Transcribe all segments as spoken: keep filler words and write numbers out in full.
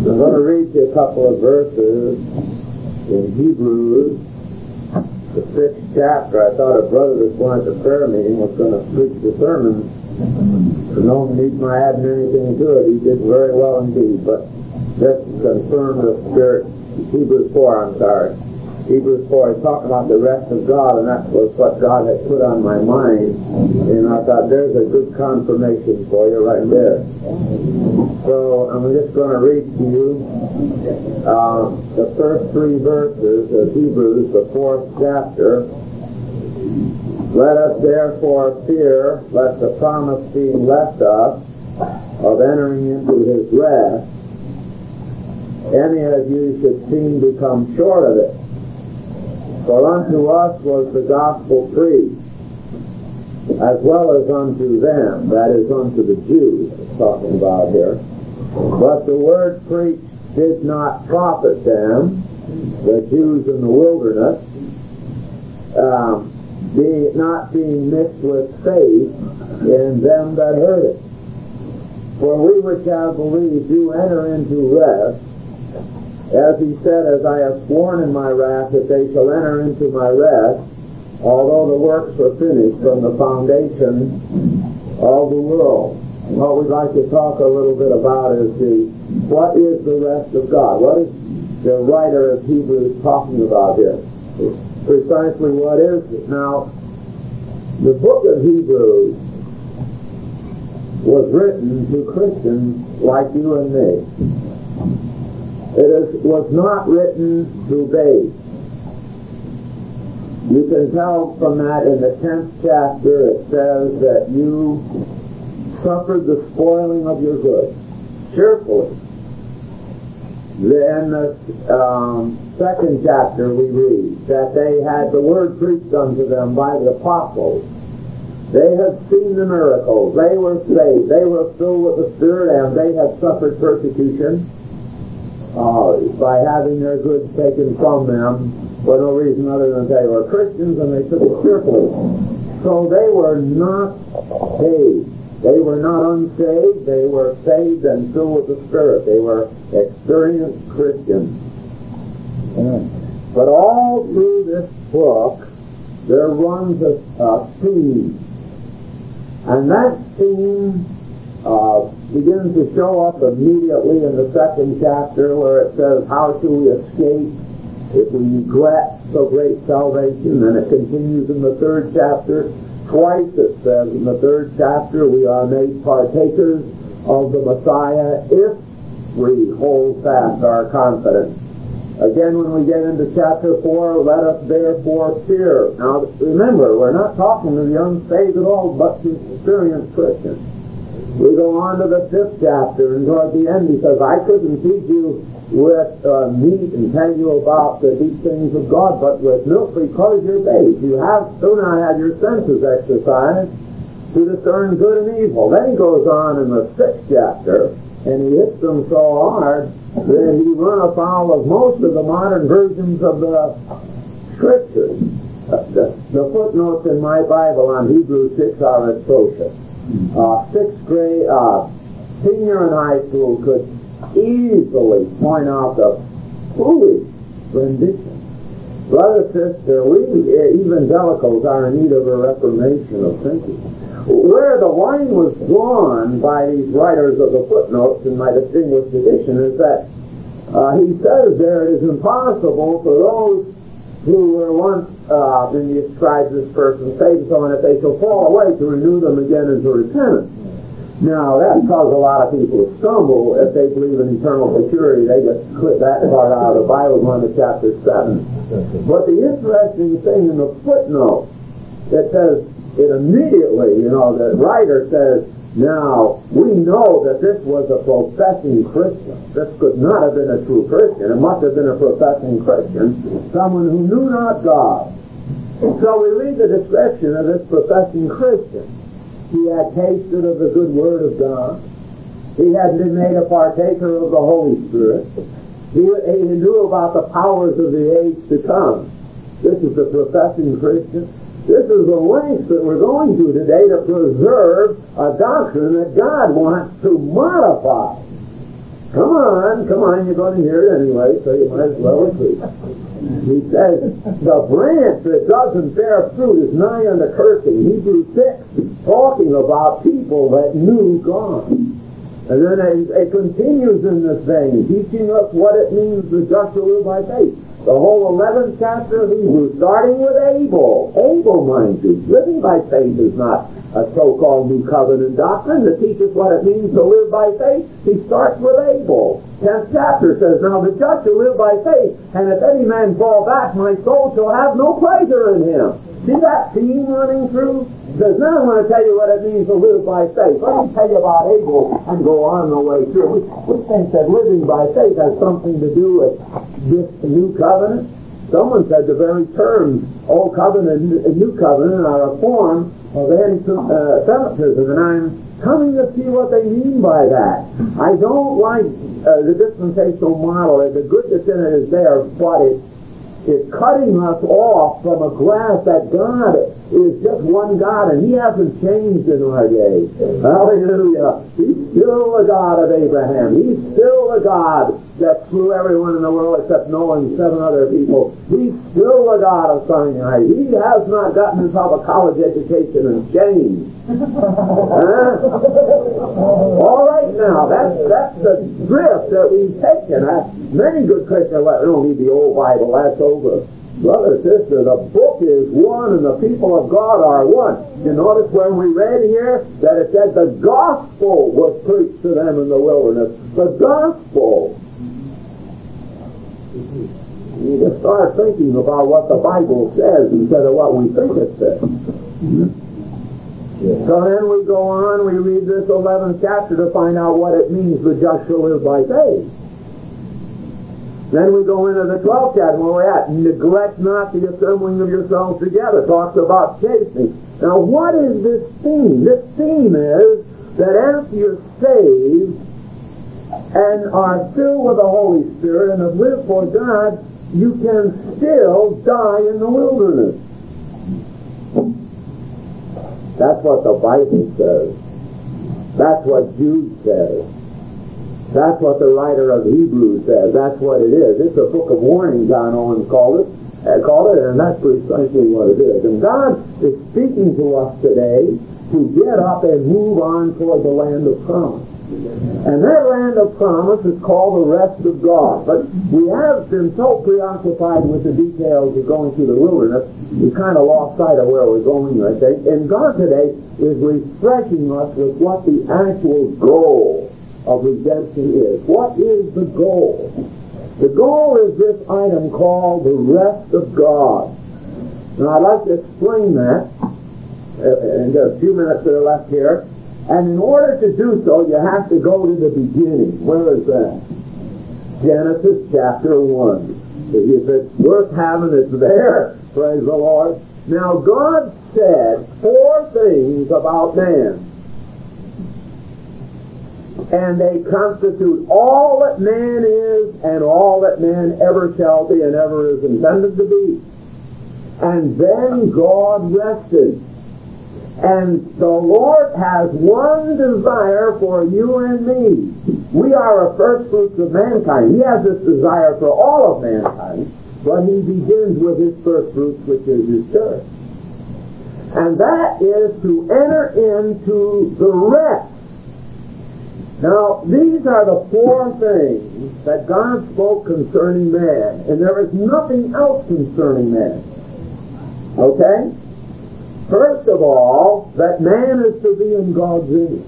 I'm going to read you a couple of verses in Hebrews, the sixth chapter. I thought a brother that's going to prayer meeting was going to preach the sermon. For no need my adding anything to it. He did very well indeed, but just to confirm the Spirit. Hebrews four, I'm sorry. Hebrews four is talking about the rest of God, and that was what God had put on my mind. And I thought, there's a good confirmation for you right there. So I'm just going to read to you uh, the first three verses of Hebrews, the fourth chapter. Let us therefore fear, lest the promise being left us of entering into his rest, any of you should seem to come short of it. For unto us was the gospel preached, as well as unto them, that is, unto the Jews, it's talking about here. But the word preached did not profit them, the Jews in the wilderness, um, be, not being mixed with faith in them that heard it. For we which have believed do enter into rest, as he said, as I have sworn in my wrath that they shall enter into my rest, although the works were finished from the foundation of the world. And what we'd like to talk a little bit about is the what is the rest of God? What is the writer of Hebrews talking about here? Precisely what is it? Now, the book of Hebrews was written to Christians like you and me. It is, was not written to babes. You can tell from that in the tenth chapter it says that you suffered the spoiling of your goods cheerfully. Then the um, second chapter we read that they had the word preached unto them by the apostles. They had seen the miracles. They were saved. They were filled with the Spirit, and they had suffered persecution uh, by having their goods taken from them for no reason other than they were Christians, and they took it cheerfully. So they were not saved. They were not unsaved. They were saved and filled with the Spirit. They were experienced Christians. But all through this book, there runs a, a theme. And that theme uh, begins to show up immediately in the second chapter, where it says, how shall we escape if we neglect so great salvation? And it continues in the third chapter. Twice it says in the third chapter, we are made partakers of the Messiah if we hold fast our confidence. Again, when we get into chapter four, let us therefore fear. Now, remember, we're not talking to the unsaved at all, but to experienced Christians. We go on to the fifth chapter, and toward the end he says, I couldn't feed you with uh, meat and tell you about the deep things of God, but with milk because you're babes. You have still not had your senses exercised to discern good and evil. Then he goes on in the sixth chapter, and he hits them so hard that he run afoul of most of the modern versions of the Scriptures. Uh, the, the footnotes in my Bible on Hebrews six are atrocious. Uh, sixth grade, uh, senior in high school could easily point out the foolish rendition. Brother, sister, we evangelicals are in need of a reformation of thinking. Where the line was drawn by these writers of the footnotes in my distinguished edition is that uh, he says there it is impossible for those who were once, uh, and he describes this person, saved someone, if they shall fall away, to renew them again into repentance. Now, that caused a lot of people to stumble. If they believe in eternal security, they just clip that part out of the Bible and run to chapter seven. But the interesting thing in the footnote, it says, it immediately, you know, the writer says, now, we know that this was a professing Christian. This could not have been a true Christian. It must have been a professing Christian, someone who knew not God. So we read the description of this professing Christian. He had tasted of the good word of God. He had been made a partaker of the Holy Spirit. He, he knew about the powers of the age to come. This is the professing Christian. This is the length that we're going to today to preserve a doctrine that God wants to modify. Come on, come on, you're going to hear it anyway, so you might as well agree. He says, the branch that doesn't bear fruit is nigh unto cursing. Hebrews six, talking about people that knew God. And then it, it continues in this vein, teaching us what it means the just shall live by faith. The whole eleventh chapter of Hebrews, starting with Abel. Abel, mind you. Living by faith is not a so-called New Covenant doctrine that teaches what it means to live by faith. He starts with Abel. tenth chapter says, now the just shall live by faith, and if any man fall back, my soul shall have no pleasure in him. See that theme running through? He says, now I'm going to tell you what it means to live by faith. Let me tell you about Abel and go on the way through. We, we think that living by faith has something to do with this New Covenant. Someone said the very terms, Old Covenant and New Covenant, are a form of anti-Semitism, and I'm coming to see what they mean by that. I don't like uh, the dispensational model. The goodness in it is there, but it It's cutting us off from a grasp that God is just one God, and He hasn't changed in our day. Hallelujah. He's still the God of Abraham. He's still the God that slew everyone in the world except Noah and seven other people. He's still the God of Sinai. He has not gotten himself a college education and changed. Huh? All right now, that's that's the drift that we've taken. Uh, many good Christians don't need the old Bible, that's over. Brother, sister, the book is one and the people of God are one. You notice when we read here that it said the gospel was preached to them in the wilderness. The gospel. You need to start thinking about what the Bible says instead of what we think it says. So then we go on, we read this eleventh chapter to find out what it means the just shall live by faith. Then we go into the twelfth chapter where we're at. Neglect not the assembling of yourselves together. Talks about chastening. Now what is this theme? This theme is that after you're saved and are filled with the Holy Spirit and have lived for God, you can still die in the wilderness. That's what the Bible says. That's what Jude says. That's what the writer of Hebrews says. That's what it is. It's a book of warning, John Owens called it, uh, called it, and that's precisely what it is. And God is speaking to us today to get up and move on toward the land of promise. And that land of promise is called the rest of God. But we have been so preoccupied with the details of going through the wilderness, we kind of lost sight of where we're going, I think. And God today is refreshing us with what the actual goal of redemption is. What is the goal? The goal is this item called the rest of God. Now I'd like to explain that in just a few minutes that are left here. And in order to do so, you have to go to the beginning. Where is that? Genesis chapter one. If it's worth having, it's there. Praise the Lord. Now, God said four things about man. And they constitute all that man is and all that man ever shall be and ever is intended to be. And then God rested. And the Lord has one desire for you and me. We are the first fruits of mankind. He has this desire for all of mankind, but He begins with His first fruits, which is His church. And that is to enter into the rest. Now, these are the four things that God spoke concerning man, and there is nothing else concerning man. Okay? First of all, that man is to be in God's image.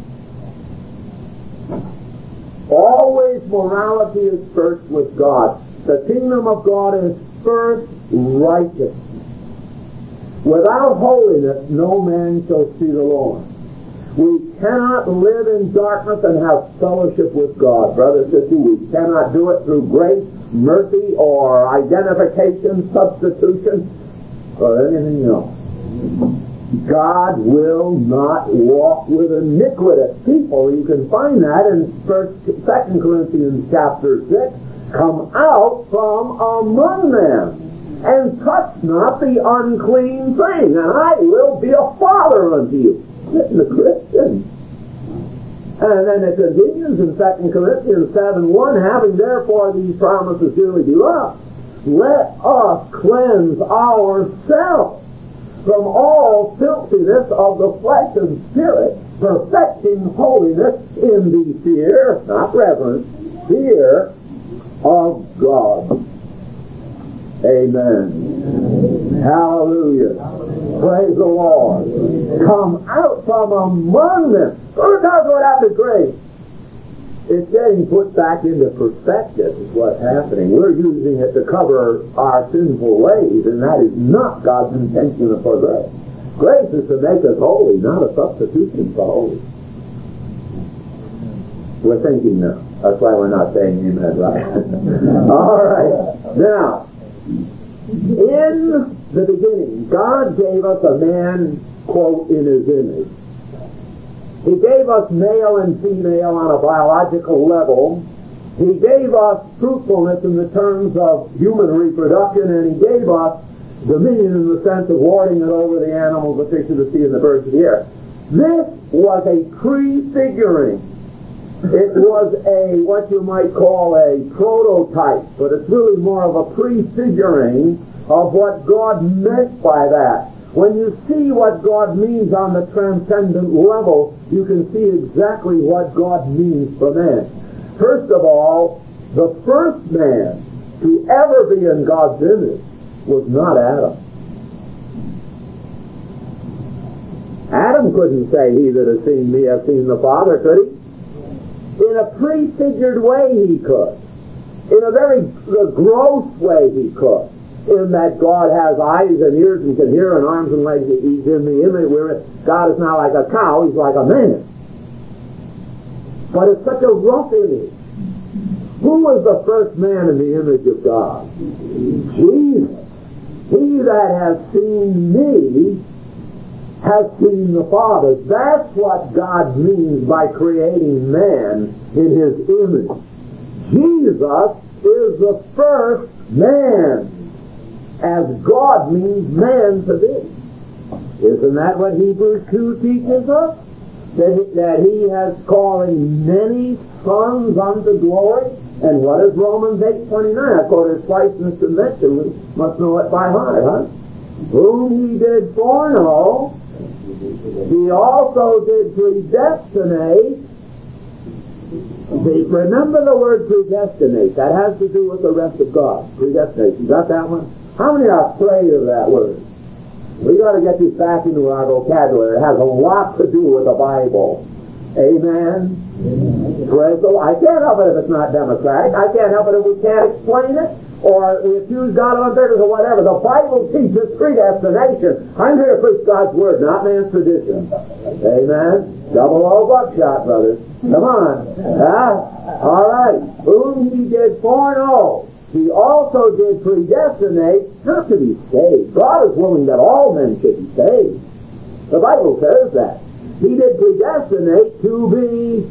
Always morality is first with God. The kingdom of God is first righteous. Without holiness, no man shall see the Lord. We cannot live in darkness and have fellowship with God. Brother, sister, we cannot do it through grace, mercy, or identification, substitution, or anything else. God will not walk with iniquitous people. You can find that in First, Second Corinthians chapter six. Come out from among them and touch not the unclean thing, and I will be a father unto you. Listen to Christians. And then it continues in Second Corinthians seven one, having therefore these promises dearly beloved, let us cleanse ourselves from all filthiness of the flesh and spirit, perfecting holiness in the fear, not reverence, fear of God. Amen. Amen. Hallelujah. Hallelujah. Praise the Lord. Amen. Come out from among them. Look at what happened to grace. It's getting put back into perspective is what's happening. We're using it to cover our sinful ways, and that is not God's intention for grace. Grace is to make us holy, not a substitution for holy. We're thinking now. That's why we're not saying amen, right? All right. Now, in the beginning, God gave us a man, quote, in his image. He gave us male and female on a biological level. He gave us fruitfulness in the terms of human reproduction, and he gave us dominion in the sense of lording it over the animals, the fish of the sea, and the birds of the air. This was a prefiguring. It was a, what you might call a prototype, but it's really more of a prefiguring of what God meant by that. When you see what God means on the transcendent level, you can see exactly what God means for man. First of all, the first man to ever be in God's image was not Adam. Adam couldn't say, he that has seen me has seen the Father, could he? In a prefigured way he could. In a very gross way he could. In that God has eyes and ears and can hear and arms and legs. He's in the image where God is not like a cow, he's like a man. But it's such a rough image. Who was the first man in the image of God? Jesus. He that has seen me has seen the Father. That's what God means by creating man in his image. Jesus is the first man, as God means man to be. Isn't that what Hebrews two teaches us? That he, that he has calling many sons unto glory. And what is Romans eight twenty-nine? I quoted it twice in this convention. We must know it by heart, huh? Whom he did foreknow, he also did predestinate. See, remember the word predestinate. That has to do with the rest of God. Predestinate. You got that one? How many are afraid of that word? We got to get this back into our vocabulary. It has a lot to do with the Bible. Amen? Amen. Praise the Lord. I can't help it if it's not democratic. I can't help it if we can't explain it, or we accuse God of unfairness or whatever. The Bible teaches predestination. I'm here to preach God's word, not man's tradition. Amen? Double O buckshot, brothers. Come on. Huh? All right. Whom he did foreknow, he also did predestinate not to be saved. God is willing that all men should be saved. The Bible says that. He did predestinate to be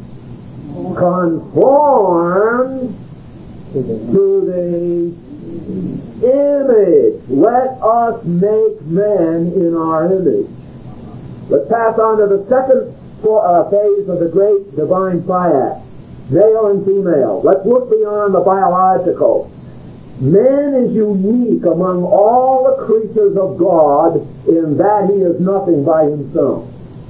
conformed to the image. Let us make man in our image. Let's pass on to the second uh, phase of the great divine triad. Male and female. Let's look beyond the biological. Man is unique among all the creatures of God in that he is nothing by himself.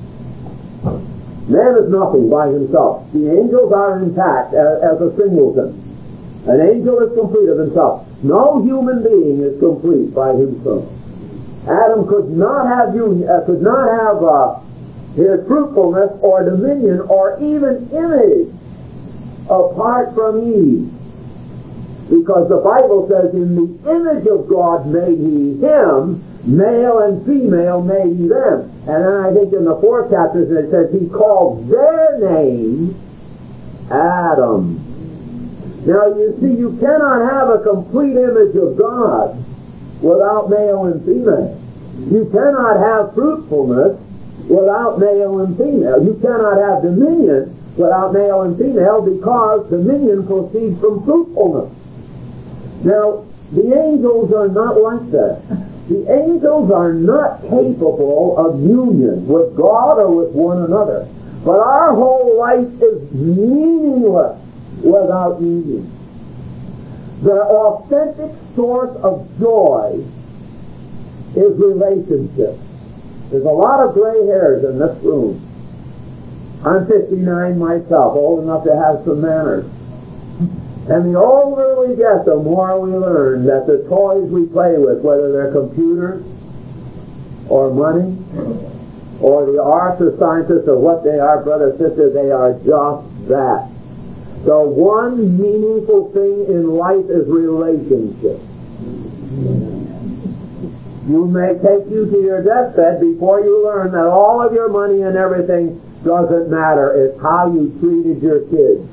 Man is nothing by himself. The angels are intact as, as a singleton. An angel is complete of himself. No human being is complete by himself. Adam could not have union, uh, could not have uh, his fruitfulness or dominion or even image apart from Eve. Because the Bible says, in the image of God made he him, male and female made he them. And then I think in the fourth chapter it says he called their name Adam. Now you see, you cannot have a complete image of God without male and female. You cannot have fruitfulness without male and female. You cannot have dominion without male and female, because dominion proceeds from fruitfulness. Now, the angels are not like that. The angels are not capable of union with God or with one another. But our whole life is meaningless without meaning. The authentic source of joy is relationship. There's a lot of gray hairs in this room. I'm fifty-nine myself, old enough to have some manners. And the older we get, the more we learn that the toys we play with, whether they're computers or money or the arts or scientists or what they are, brother, sister, they are just that. The one meaningful thing in life is relationship. You may take you to your deathbed before you learn that all of your money and everything doesn't matter. It's how you treated your kids.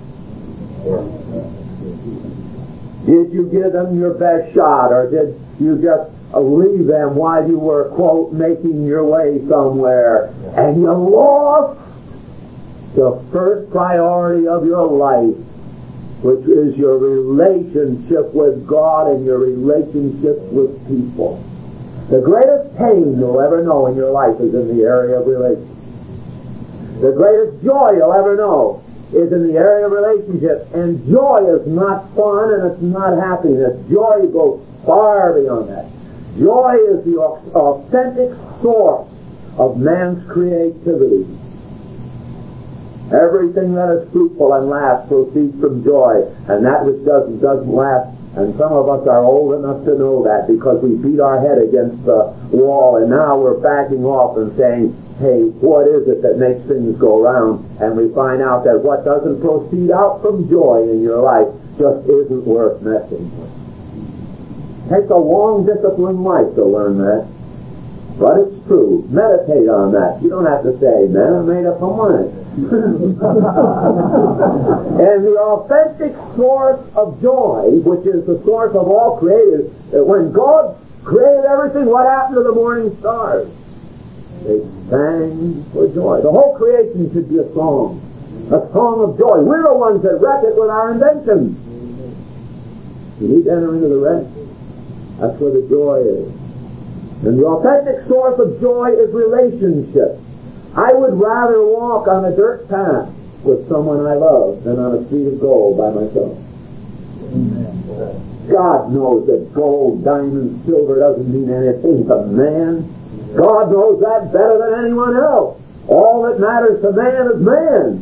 Did you give them your best shot, or did you just leave them while you were, quote, making your way somewhere, and you lost the first priority of your life, which is your relationship with God and your relationship with people. The greatest pain you'll ever know in your life is in the area of relationship. The greatest joy you'll ever know is in the area of relationship. And joy is not fun and it's not happiness. Joy goes far beyond that. Joy is the authentic source of man's creativity. Everything that is fruitful and lasts proceeds from joy, and that which doesn't, doesn't last. And some of us are old enough to know that because we beat our head against the wall, and now we're backing off and saying, hey, what is it that makes things go round? And we find out that what doesn't proceed out from joy in your life just isn't worth messing with. It takes a long, disciplined life to learn that. But it's true. Meditate on that. You don't have to say, man, I made up my mind. And the authentic source of joy, which is the source of all creators, when God created everything, what happened to the morning stars? They sang for joy. The whole creation should be a song. A song of joy. We're the ones that wreck it with our inventions. You need to enter into the rest. That's where the joy is. And the authentic source of joy is relationship. I would rather walk on a dirt path with someone I love than on a street of gold by myself. Amen. God knows that gold, diamond, silver doesn't mean anything to man. God knows that better than anyone else. All that matters to man is man.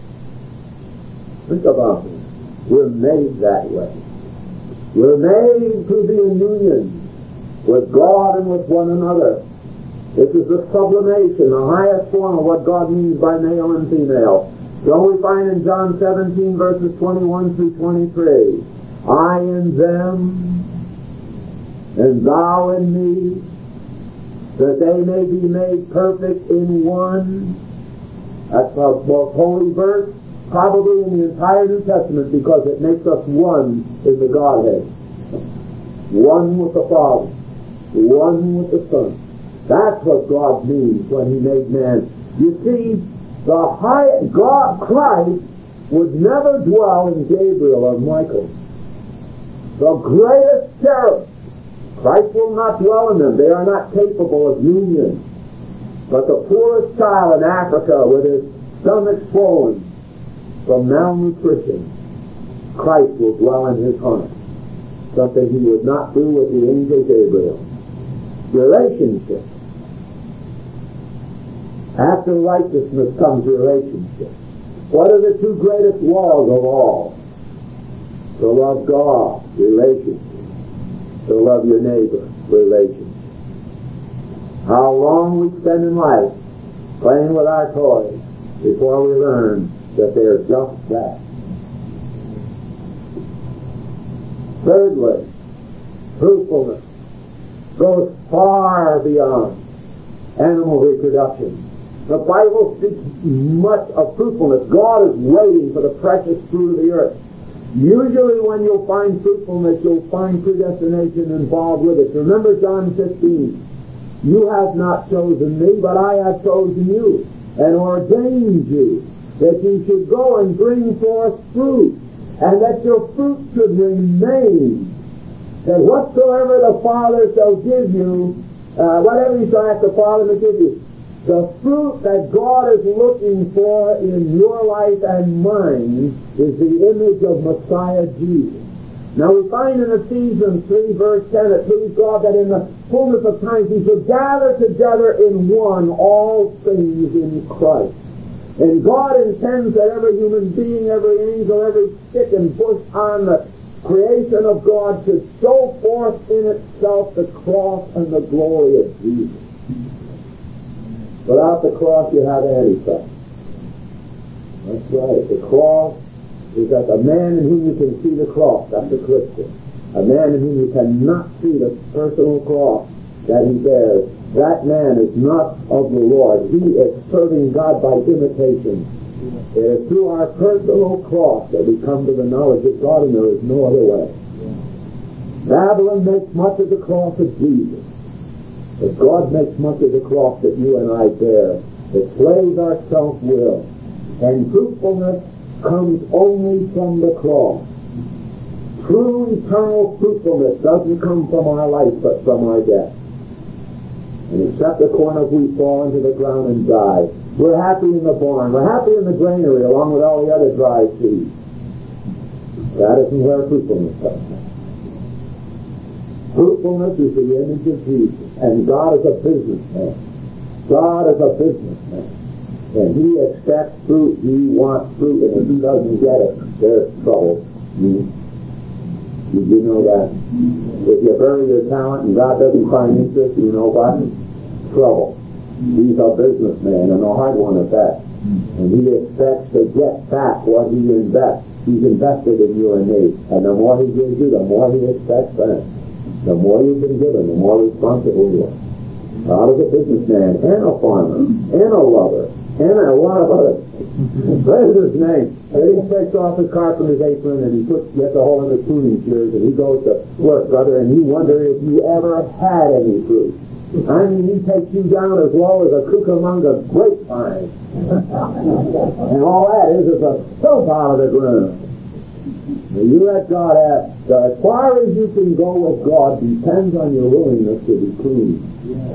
Think about it. We're made that way. We're made to be in union with God and with one another. This is the sublimation, the highest form of what God means by male and female. So we find in John seventeen, verses twenty-one through twenty-three, I in them, and thou in me, that they may be made perfect in one. That's the most holy verse, probably in the entire New Testament, because it makes us one in the Godhead. One with the Father. One with the Son. That's what God means when He made man. You see, the high God, Christ, would never dwell in Gabriel or Michael. The greatest cherub, Christ will not dwell in them. They are not capable of union. But the poorest child in Africa with his stomach swollen from malnutrition, Christ will dwell in his heart. Something He would not do with the angel Gabriel. Relationship. After righteousness comes relationship. What are the two greatest laws of all? To love God, relationship. To love your neighbor, relationship. How long we spend in life playing with our toys before we learn that they're just that. Thirdly, truthfulness goes far beyond animal reproduction. The Bible speaks much of fruitfulness. God is waiting for the precious fruit of the earth. Usually when you'll find fruitfulness, you'll find predestination involved with it. Remember John fifteen. You have not chosen me, but I have chosen you and ordained you that you should go and bring forth fruit, and that your fruit should remain. That whatsoever the Father shall give you, uh, whatever you shall ask the Father to give you, The fruit that God is looking for in your life and mine is the image of Messiah Jesus. Now we find in Ephesians three verse ten, it pleased God that in the fullness of time He should gather together in one all things in Christ. And God intends that every human being, every angel, every stick and bush on the creation of God should show forth in itself the cross and the glory of Jesus. Without the cross, you have Antichrist. That's right. The cross is that the man in whom you can see the cross, that's a Christian. A man in whom you cannot see the personal cross that he bears, that man is not of the Lord. He is serving God by imitation. It is through our personal cross that we come to the knowledge of God, and there is no other way. Babylon makes much of the cross of Jesus. But God makes much of the cross that you and I bear. It slays our self-will. And fruitfulness comes only from the cross. True eternal fruitfulness doesn't come from our life, but from our death. And except a corn of wheat fall into the ground and die. We're happy in the barn. We're happy in the granary along with all the other dry seeds. That isn't where fruitfulness comes from. Fruitfulness is the image of Jesus. And God is a businessman. God is a businessman. And He expects fruit. He wants fruit. And if He doesn't get it, there's trouble. You, did you know that? If you bury your talent and God doesn't find interest, you know what? Trouble. He's a businessman, and a hard one at that. And He expects to get back what He invests. He's invested in you and me. And the more He gives you, the more He expects back. The more you've been given, the more responsible you are. God is a businessman, and a farmer, and a lover, and a lot of others. Praise His name. And he takes off his carpenter's apron, and he puts, gets a hold of his pruning shears, and he goes to work, brother, and you wonder if you ever had any fruit. I mean, He takes you down as low as a Cucamonga grapevine. And all that is is a soap out of the ground. You let God have. So as far as you can go with God depends on your willingness to be pruned.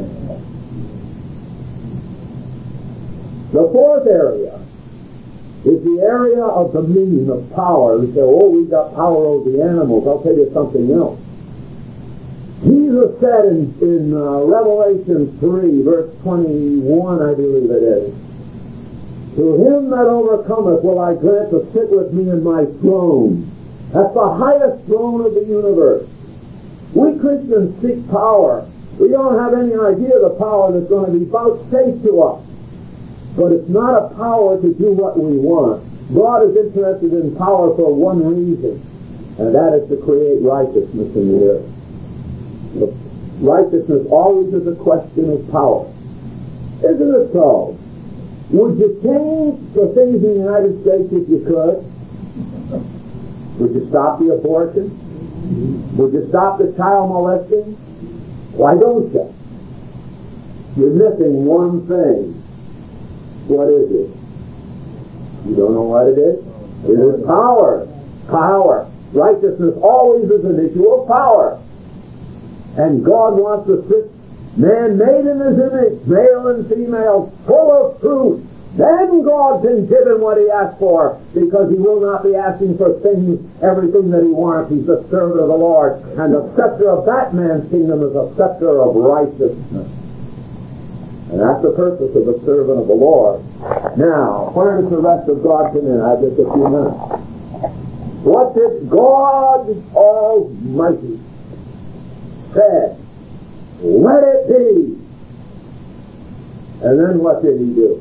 The fourth area is the area of dominion, of power. We say, oh, we've got power over the animals. I'll tell you something else. Jesus said in, in uh, Revelation three, verse twenty-one, I believe it is, to him that overcometh will I grant to sit with me in my throne. That's the highest throne of the universe. We Christians seek power. We don't have any idea of the power that's going to be vouchsafed to us. But it's not a power to do what we want. God is interested in power for one reason, and that is to create righteousness in the earth. The righteousness always is a question of power. Isn't it so? Would you change the things in the United States if you could? Would you stop the abortion? Would you stop the child molesting? Why don't you? You're missing one thing. What is it? You don't know what it is? It is power. Power. Righteousness always is an issue of power. And God wants to sit man made in His image, male and female, full of truth. Then God can give him what he asked for, because he will not be asking for things, everything that he wants. He's the servant of the Lord. And the scepter of that man's kingdom is a scepter of righteousness. And that's the purpose of the servant of the Lord. Now, where does the rest of God come in? I have just a few minutes. What did God Almighty say? Let it be. And then what did he do?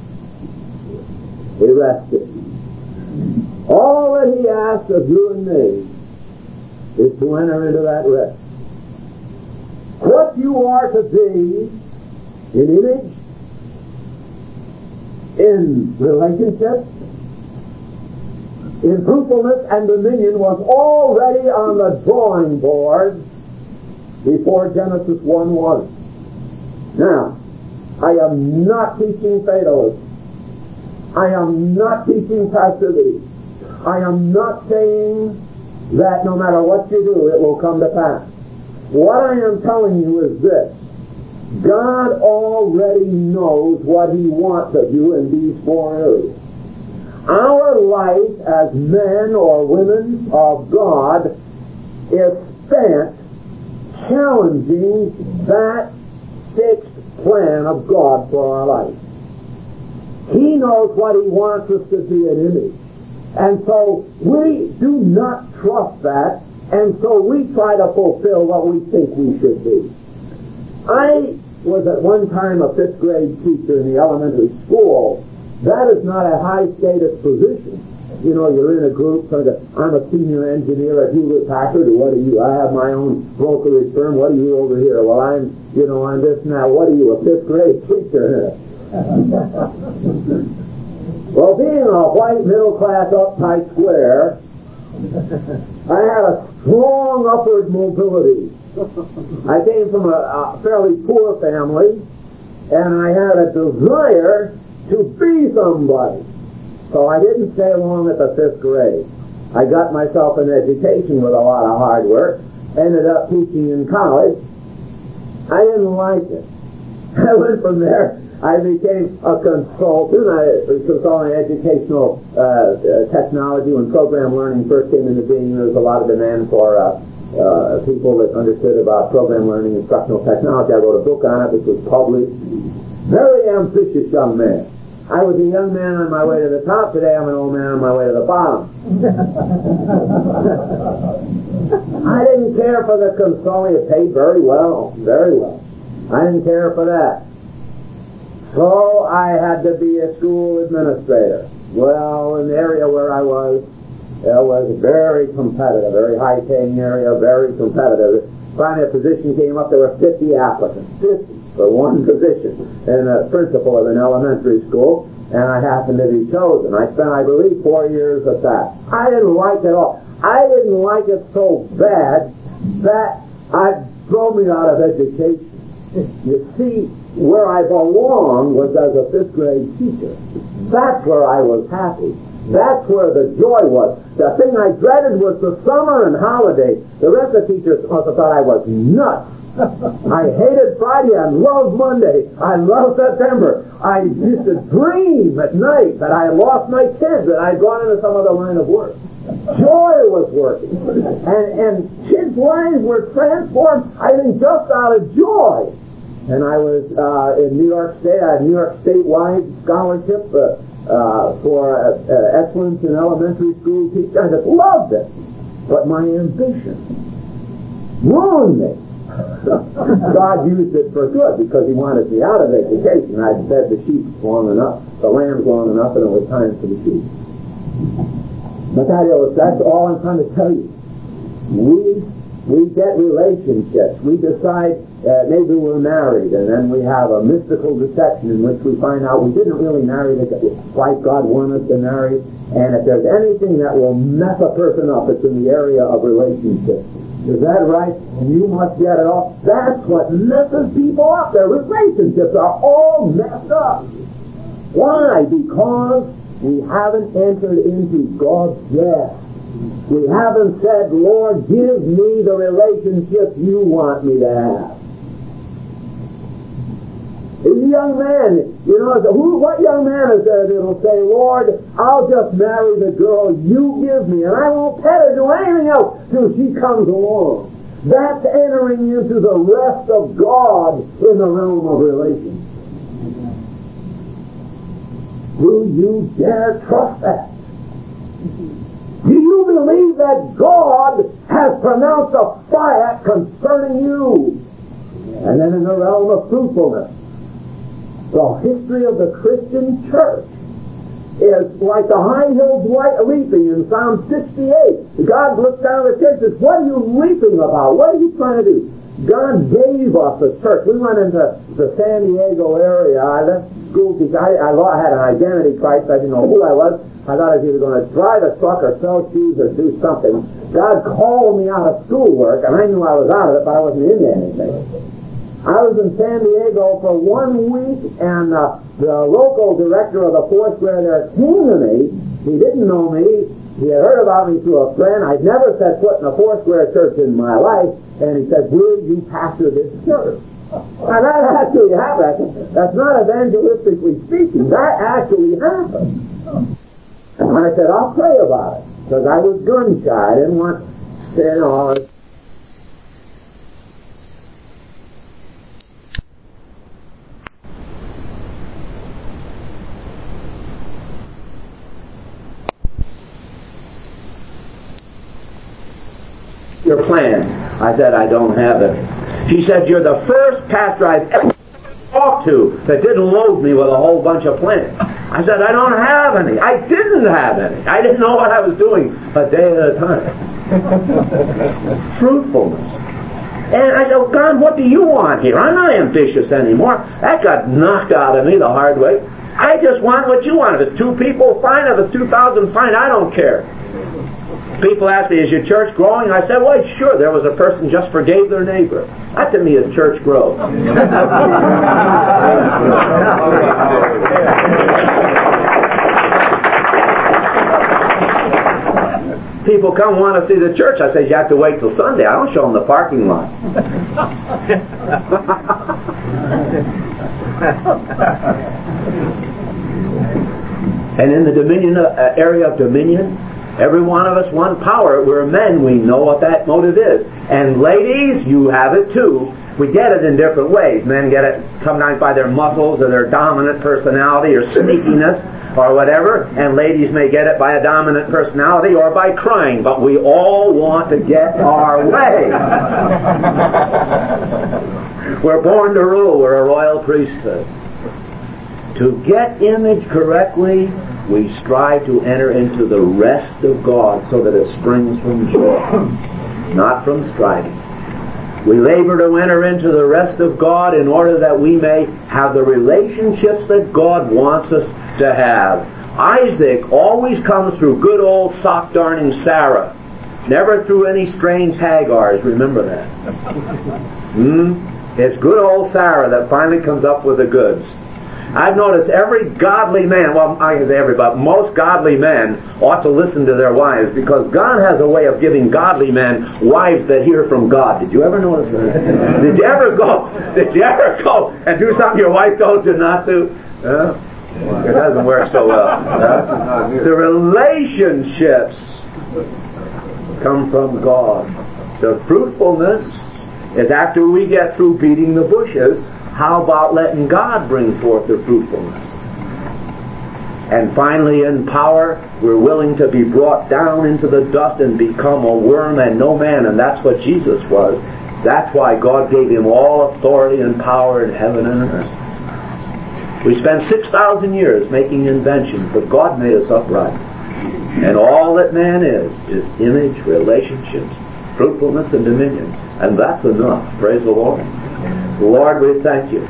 He rested. All that he asks of you and me is to enter into that rest. What you are to be in image, in relationship, in fruitfulness and dominion was already on the drawing board before Genesis one one. Now, I am not teaching fatalism. I am not teaching passivity. I am not saying that no matter what you do, it will come to pass. What I am telling you is this. God already knows what He wants of you in these four areas. Our life as men or women of God is spent challenging that fixed plan of God for our life. He knows what He wants us to be an image. And so we do not trust that, and so we try to fulfill what we think we should be. I was at one time a fifth grade teacher in the elementary school. That is not a high status position. You know, you're in a group, so I'm a senior engineer at Hewlett Packard, or what are you? I have my own brokerage firm. What are you over here? Well, I'm, you know, I'm this now. What are you, a fifth grade teacher? Well, being a white, middle-class, uptight square, I had a strong upward mobility. I came from a, a fairly poor family, and I had a desire to be somebody. So I didn't stay long at the fifth grade. I got myself an education with a lot of hard work, ended up teaching in college. I didn't like it. I went from there. I became a consultant. I was consulting educational uh, uh, technology when program learning first came into being. There was a lot of demand for uh, uh, people that understood about program learning, instructional technology. I wrote a book on it, which was published. Very ambitious young man. I was a young man on my way to the top. Today I'm an old man on my way to the bottom. I didn't care for the consulting. It paid very well, very well. I didn't care for that. So I had to be a school administrator. Well, in the area where I was, it was very competitive, very high-paying area, very competitive. Finally, a position came up. There were fifty applicants, fifty for one position, and a principal of an elementary school, and I happened to be chosen. I spent, I believe, four years at that. I didn't like it all. I didn't like it so bad that I threw me out of education. You see, where I belonged was as a fifth grade teacher. That's where I was happy. That's where the joy was. The thing I dreaded was the summer and holidays. The rest of the teachers must have thought I was nuts. I hated Friday. I loved Monday. I loved September. I used to dream at night that I had lost my kids, that I had gone into some other line of work. Joy was working. And, and kids' lives were transformed, I think, just out of joy. And I was uh, in New York State. I had New York statewide scholarship uh, uh, for uh, uh, excellence in elementary school teaching. I just loved it. But my ambition ruined me. God used it for good because He wanted me out of education. I'd fed the sheep long enough, the lambs long enough, and it was time for the sheep. But that is, that's all I'm trying to tell you. We we get relationships. We decide uh, maybe we're married, and then we have a mystical deception in which we find out we didn't really marry the wife God wanted us to marry. And if there's anything that will mess a person up, it's in the area of relationships. Is that right? You must get it off. That's what messes people up. Their relationships are all messed up. Why? Because we haven't entered into God's rest. We haven't said, Lord, give me the relationship you want me to have. A young man, you know, who, what young man is there that'll say, Lord, I'll just marry the girl you give me, and I won't pet her, do anything else till she comes along. That's entering into the rest of God in the realm of relations. Do you dare trust that? Do you believe that God has pronounced a fiat concerning you? And then in the realm of fruitfulness, the history of the Christian church is like the high hills leaping in Psalm sixty-eight. God looks down at the church and says, what are you leaping about? What are you trying to do? God gave us a church. We went into the San Diego area. I left school teaching. I, I, I had an identity crisis. I didn't know who I was. I thought I was either going to drive a truck or sell shoes or do something. God called me out of schoolwork, and I knew I was out of it, but I wasn't into anything. I was in San Diego for one week, and uh, the local director of the fourth grade there came to me. He didn't know me. He had heard about me through a friend. I'd never set foot in a four-square church in my life, and he said, will you pastor this church? Now that actually happened. That's not evangelistically speaking. That actually happened. And I said, I'll pray about it. Because I was gun shy. I didn't want to, you know... your plans. I said, I don't have it. She said, you're the first pastor I've ever talked to that didn't load me with a whole bunch of plans. I said, I don't have any. I didn't have any. I didn't know what I was doing a day at a time. Fruitfulness. And I said, oh, God, what do you want here? I'm not ambitious anymore. That got knocked out of me the hard way. I just want what you want. If it's two people, fine. If it's two thousand, fine. I don't care. People ask me, is your church growing? I said, well, sure. There was a person just forgave their neighbor. That to me is church growth. People come want to see the church. I say, you have to wait till Sunday. I don't show them the parking lot. And in the dominion uh, area of dominion, every one of us want power. We're men. We know what that motive is. And ladies, you have it too. We get it in different ways. Men get it sometimes by their muscles or their dominant personality or sneakiness or whatever. And ladies may get it by a dominant personality or by crying. But we all want to get our way. We're born to rule. We're a royal priesthood. To get image correctly, we strive to enter into the rest of God so that it springs from joy, not from striving. We labor to enter into the rest of God in order that we may have the relationships that God wants us to have. Isaac always comes through good old sock-darning Sarah, never through any strange Hagars. Remember that. Hmm? It's good old Sarah that finally comes up with the goods. I've noticed every godly man, well, I can say every, but most godly men ought to listen to their wives, because God has a way of giving godly men wives that hear from God. Did you ever notice that? Did you ever go, did you ever go and do something your wife told you not to? Uh, it doesn't work so well. Uh, the relationships come from God. The fruitfulness is after we get through beating the bushes. How about letting God bring forth the fruitfulness? And finally, in power, we're willing to be brought down into the dust and become a worm and no man, and that's what Jesus was. That's why God gave him all authority and power in heaven and earth. We spent six thousand years making inventions, but God made us upright. And all that man is, is image, relationships, fruitfulness, and dominion. And that's enough. Praise the Lord. Lord, we thank you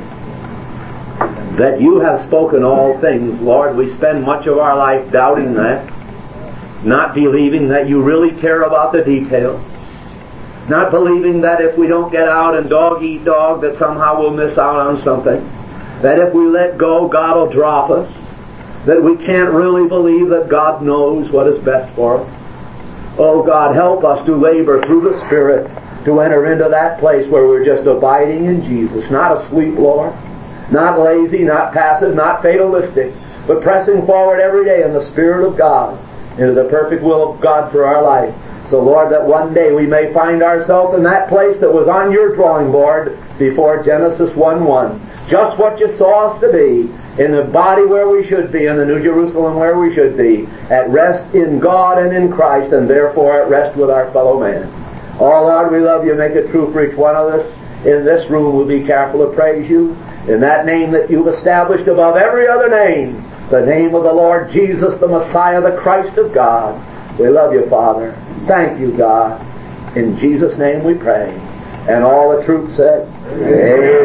that you have spoken all things. Lord, we spend much of our life doubting that, not believing that you really care about the details, not believing that if we don't get out and dog eat dog that somehow we'll miss out on something, that if we let go, God will drop us, that we can't really believe that God knows what is best for us. Oh God, help us to labor through the Spirit to enter into that place where we're just abiding in Jesus, not asleep, Lord, not lazy, not passive, not fatalistic, but pressing forward every day in the Spirit of God into the perfect will of God for our life. So, Lord, that one day we may find ourselves in that place that was on your drawing board before Genesis one one. Just what you saw us to be, in the body where we should be, in the New Jerusalem where we should be, at rest in God and in Christ, and therefore at rest with our fellow man. Oh, Lord, we love you. Make it true for each one of us. In this room, we'll be careful to praise you in that name that you've established above every other name, the name of the Lord Jesus, the Messiah, the Christ of God. We love you, Father. Thank you, God. In Jesus' name we pray. And all the troops said, Amen.